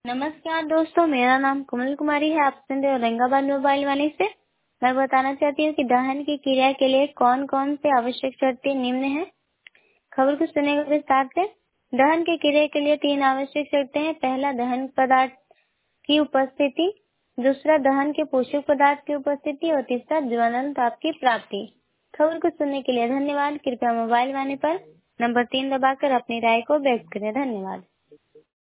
नमस्कार दोस्तों, मेरा नाम कमल कुमारी है। आप सुन रहे हो औरंगाबाद मोबाइल वाणी से। मैं बताना चाहती हूँ कि दहन की क्रिया के लिए कौन कौन से आवश्यक शर्तें निम्न हैं। खबर को सुनेगा विस्तार से। दहन की क्रिया के लिए 3 आवश्यक शर्तें हैं। पहला, दहन पदार्थ की उपस्थिति। दूसरा, दहन के पोषक पदार्थ की उपस्थिति। और तीसरा, ज्वलन ताप की प्राप्ति। खबर को सुनने के लिए धन्यवाद। कृपया मोबाइल वाणी पर नंबर 3 दबाकर अपनी राय को व्यक्त करें। धन्यवाद।